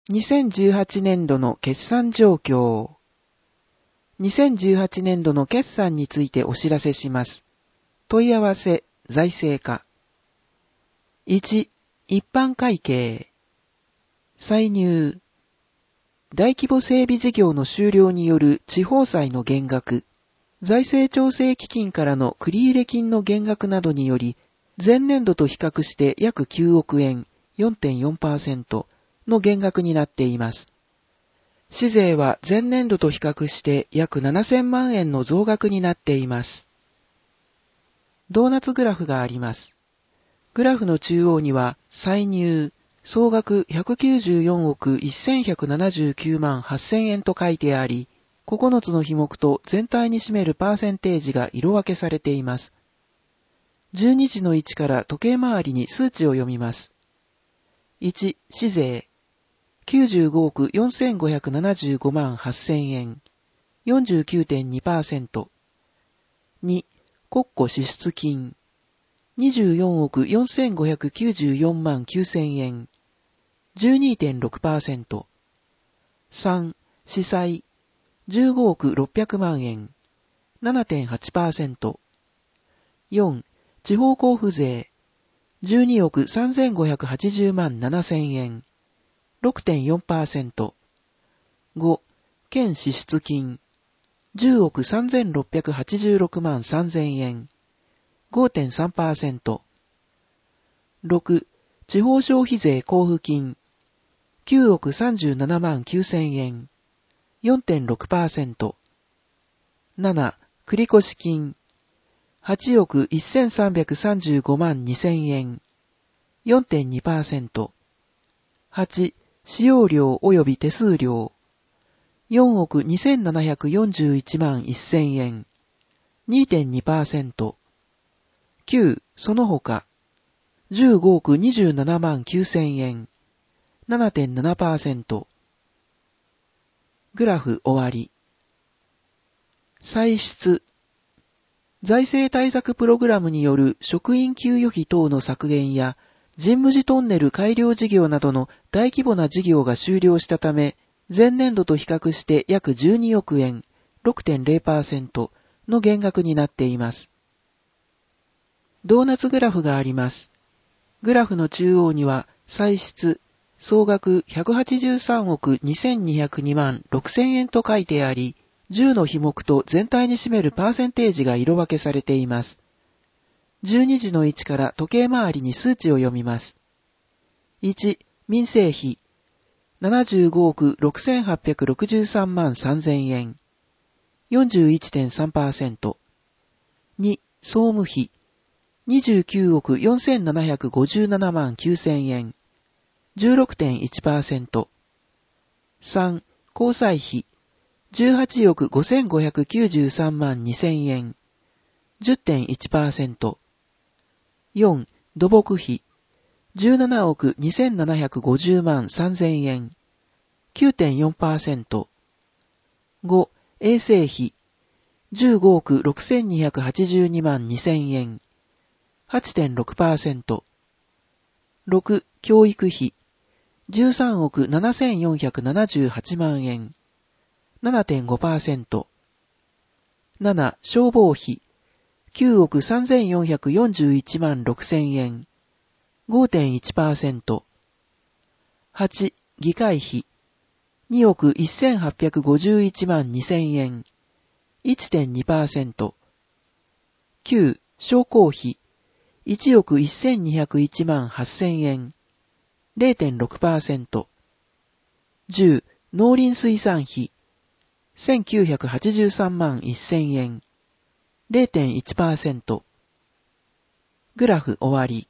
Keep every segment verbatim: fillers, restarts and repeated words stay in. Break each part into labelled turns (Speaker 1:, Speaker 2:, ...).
Speaker 1: にせんじゅうはちねんどの決算状況。にせんじゅうはちねんどの決算についてお知らせします。問い合わせ、財政課。いち、一般会計。歳入。大規模整備事業の終了による地方債の減額、財政調整基金からの繰入金の減額などにより、前年度と比較して約きゅうおくえん、よんてんよんパーセント の減額になっています。市税は前年度と比較して約ななせんまんえんの増額になっています。ドーナツグラフがあります。グラフの中央には歳入、総額ひゃくきゅうじゅうよんおくせんひゃくななじゅうきゅうまんはっせんえんと書いてあり、ここのつの比目と全体に占めるパーセンテージが色分けされています。じゅうにじの位置から時計回りに数値を読みます。いち、市税。きゅうじゅうごおくよんせんごひゃくななじゅうごまんはっせんえん。よんじゅうきゅうてんにパーセント。に、国庫支出金。にじゅうよんおくよんせんごひゃくきゅうじゅうよんまんきゅうせんえん。じゅうにてんろくパーセント。さん、市債。じゅうごおくろっぴゃくまんえん。ななてんはちパーセント。よん、地方交付税。じゅうにおくさんぜんごひゃくはちじゅうまんななせんえん。ろくてんよんパーセント。ご、県支出金。じゅうおくさんぜんろっぴゃくはちじゅうろくまんさんぜんえん。ごてんさんパーセント。ろく、地方消費税交付金。きゅうおくさんじゅうななまんきゅうせんえん。よんてんろくパーセント。なな、繰越金。はちおくせんさんびゃくさんじゅうごまんにせんえん。よんてんにパーセント。はち、使用料及び手数料。よんおくにせんななひゃくよんじゅういちまんせんえん。にてんにパーセント。きゅう、その他。じゅうごおくにじゅうななまんきゅうせんえん。ななてんななパーセント。グラフ終わり。歳出。財政対策プログラムによる職員給与費等の削減や、神武寺トンネル改良事業などの大規模な事業が終了したため、前年度と比較して約じゅうにおくえん、ろくてんれいパーセント の減額になっています。ドーナツグラフがあります。グラフの中央には、歳出、総額ひゃくはちじゅうさんおくにせんにひゃくにまんろくせんえんと書いてあり、じゅうの比目と全体に占めるパーセンテージが色分けされています。じゅうにじの位置から時計回りに数値を読みます。いち、民生費。ななじゅうごおくろくせんはっぴゃくろくじゅうさんまんさんぜんえん。よんじゅういちてんさんパーセント。に、総務費。にじゅうきゅうおくよんせんななひゃくごじゅうななまんきゅうせんえん。じゅうろくてんいちパーセント。さん、交際費。じゅうはちおくごせんごひゃくきゅうじゅうさんまんにせんえん。じゅってんいちパーセント。よん、土木費。じゅうななおくにせんななひゃくごじゅうまんさんぜんえん。きゅうてんよんパーセント。ご、衛生費。じゅうごおくろくせんにひゃくはちじゅうにまんにせんえん。はちてんろくパーセント。ろく、教育費。じゅうさんおくななせんよんひゃくななじゅうはちまんえん。ななてんごパーセント。なな、消防費。きゅうおくさんぜんよんひゃくよんじゅういちまんろくせんえん。ごてんいちパーセント。はち、議会費。におくせんはっぴゃくごじゅういちまんにせんえん。いってんにパーセント。きゅう、商工費。いちおくせんにひゃくいちまんはっせんえん。れいてんろくパーセント。じゅう、農林水産費。せんきゅうひゃくはちじゅうさんまんせんえん。れいてんいちパーセント。グラフ終わり。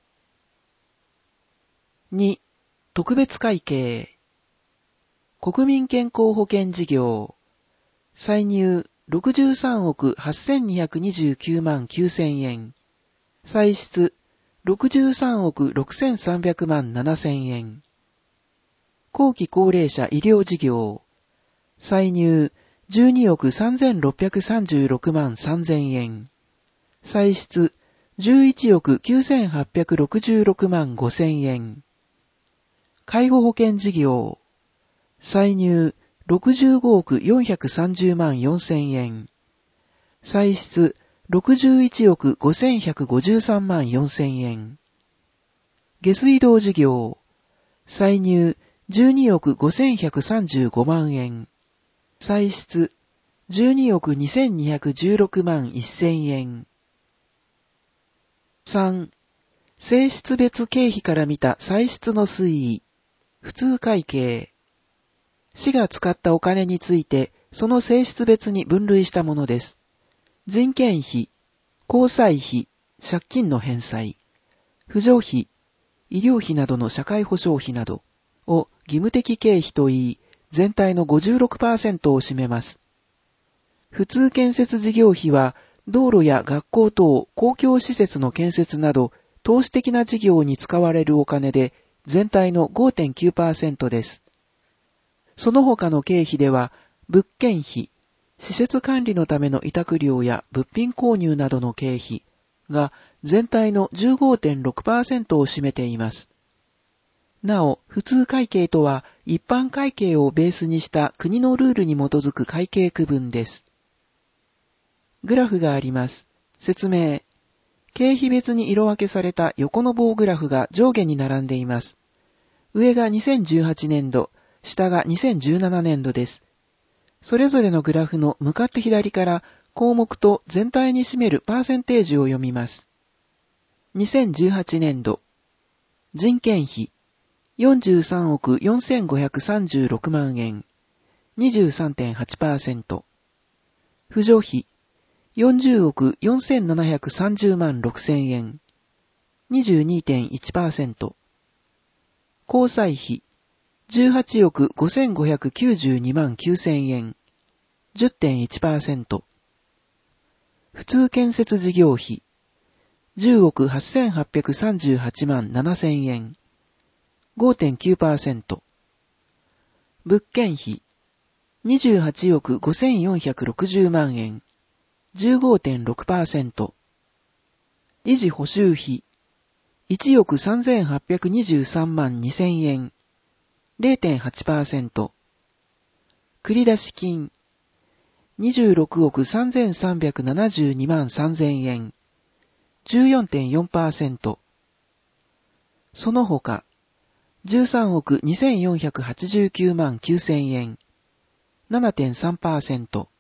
Speaker 1: に、特別会計。国民健康保険事業。歳入ろくじゅうさんおくはっせんにひゃくにじゅうきゅうまんきゅうせんえん。歳出ろくじゅうさんおくろくせんさんびゃくまんななせんえん。後期高齢者医療事業。歳入じゅうにおくさんぜんろっぴゃくさんじゅうろくまんさんぜんえん。歳出じゅういちおくきゅうせんはっぴゃくろくじゅうろくまんごせんえん。介護保険事業。 歳入ろくじゅうごおくよんひゃくさんじゅうまんよんせんえん。歳出ろくじゅういちおくごせんひゃくごじゅうさんまんよんせんえん。下水道事業。歳入じゅうにおくごせんひゃくさんじゅうごまんえん。歳出じゅうにおくにせんにひゃくじゅうろくまんせんえん。さん. 性質別経費から見た歳出の推移。普通会計。市が使ったお金について、その性質別に分類したものです。人件費、交際費、借金の返済、扶助費、医療費などの社会保障費などを義務的経費といい、全体の ごじゅうろくパーセント を占めます。普通建設事業費は、道路や学校等公共施設の建設など、投資的な事業に使われるお金で、全体の ごてんきゅうパーセント です。その他の経費では、物件費、施設管理のための委託料や物品購入などの経費が全体の じゅうごてんろくパーセント を占めています。なお、普通会計とは一般会計をベースにした国のルールに基づく会計区分です。グラフがあります。説明。経費別に色分けされた横の棒グラフが上下に並んでいます。上がにせんじゅうはちねんど、下がにせんじゅうななねんどです。それぞれのグラフの向かって左から項目と全体に占めるパーセンテージを読みます。にせんじゅうはちねんど、人件費よんじゅうさんおくよんせんごひゃくさんじゅうろくまんえん、にじゅうさんてんはちパーセント。扶助費よんじゅうおくよんせんななひゃくさんじゅうまんろくせんえん、にじゅうにてんいちパーセント。交際費じゅうはちおくごせんごひゃくきゅうじゅうにまんきゅうせんえん、じゅってんいちパーセント。普通建設事業費じゅうおくはっせんはっぴゃくさんじゅうはちまんななせんえん、ごてんきゅうパーセント。物件費にじゅうはちおくごせんよんひゃくろくじゅうまんえん、じゅうごてんろくパーセント。維持補修費いちおくさんぜんはっぴゃくにじゅうさんまんにせんえん、れいてんはちパーセント。繰出金にじゅうろくおくさんぜんさんびゃくななじゅうにまんさんぜんえん、じゅうよんてんよんパーセント。その他、じゅうさんおくにせんよんひゃくはちじゅうきゅうまんきゅうせんえん、ななてんさんパーセント。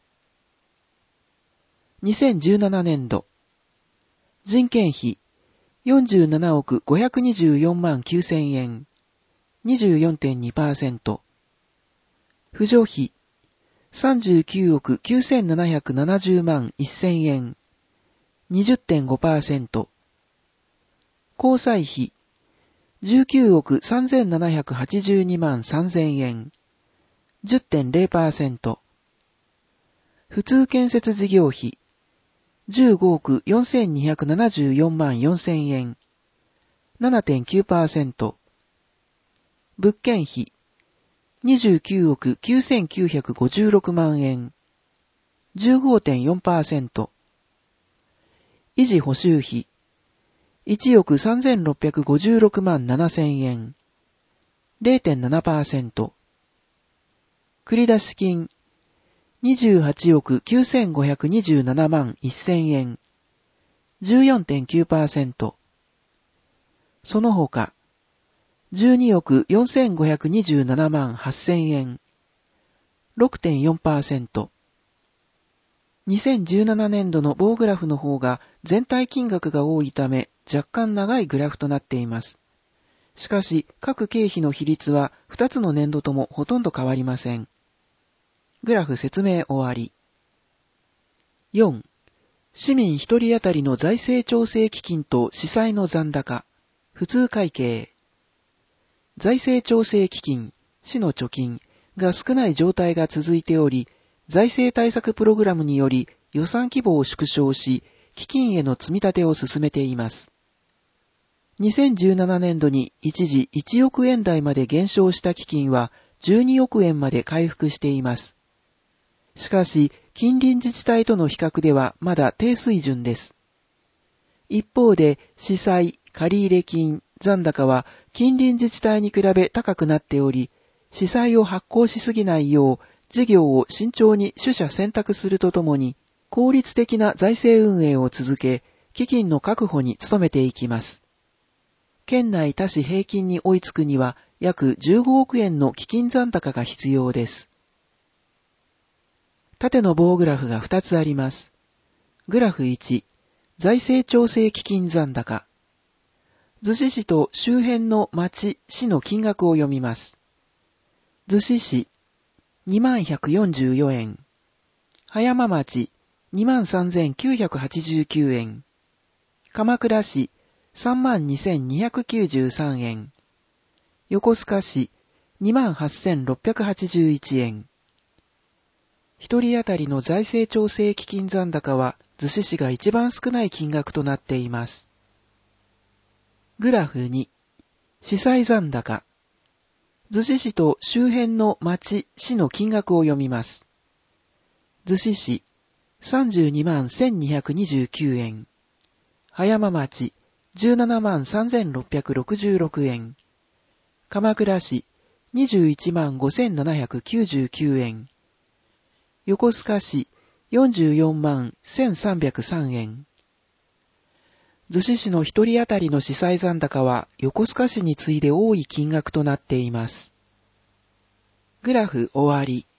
Speaker 1: にせんじゅうななねんど、人件費よんじゅうななおくごひゃくにじゅうよんまんきゅうせんえん、にじゅうよんてんにパーセント。扶助費さんじゅうきゅうおくきゅうせんななひゃくななじゅうまんせんえん、にじゅってんごパーセント。交際費じゅうきゅうおくさんぜんななひゃくはちじゅうにまんさんぜんえん、じゅってんれいパーセント。普通建設事業費じゅうごおくよんせんにひゃくななじゅうよんまんよんせんえん、ななてんきゅうパーセント。物件費にじゅうきゅうおくきゅうせんきゅうひゃくごじゅうろくまんえん、じゅうごてんよんパーセント。維持補修費いちおくさんぜんろっぴゃくごじゅうろくまんななせんえん、れいてんななパーセント。繰出金にじゅうはちおくきゅうせんごひゃくにじゅうななまんせんえん、じゅうよんてんきゅうパーセント。その他、じゅうにおくよんせんごひゃくにじゅうななまんはっせんえん、ろくてんよんパーセント。にせんじゅうななねんどの棒グラフの方が全体金額が多いため若干長いグラフとなっています。しかし各経費の比率はふたつの年度ともほとんど変わりません。グラフ説明終わり。よん. 市民一人当たりの財政調整基金と司債の残高、普通会計。財政調整基金、市の貯金が少ない状態が続いており、財政対策プログラムにより予算規模を縮小し、基金への積み立てを進めています。にせんじゅうななねんどに一時いちおくえん台まで減少した基金はじゅうにおくえんまで回復しています。しかし、近隣自治体との比較ではまだ低水準です。一方で、司債、借入金、残高は近隣自治体に比べ高くなっており、 司債を発行しすぎないよう、事業を慎重に取捨選択するとともに、効率的な財政運営を続け、基金の確保に努めていきます。県内多市平均に追いつくには、約じゅうごおくえんの基金残高が必要です。縦の棒グラフがふたつあります。グラフいち、財政調整基金残高。逗子市と周辺の町、市の金額を読みます。逗子市、にまんひゃくよんじゅうよえん。葉山町、にまんさんぜんきゅうひゃくはちじゅうきゅうえん。鎌倉市、さんまんにせんにひゃくきゅうじゅうさんえん。横須賀市、にまんはっせんろっぴゃくはちじゅういちえん。一人当たりの財政調整基金残高は、逗子市が一番少ない金額となっています。グラフに、司債残高。逗子市と周辺の町、市の金額を読みます。逗子市、さんじゅうにまんせんにひゃくにじゅうきゅうえん。葉山町、じゅうななまんさんぜんろっぴゃくろくじゅうろくえん。鎌倉市、にじゅういちまんごせんななひゃくきゅうじゅうきゅうえん。横須賀市、よんじゅうよんまんせんさんびゃくさんえん。逗子市の一人当たりの司債残高は横須賀市に次いで多い金額となっています。グラフ終わり。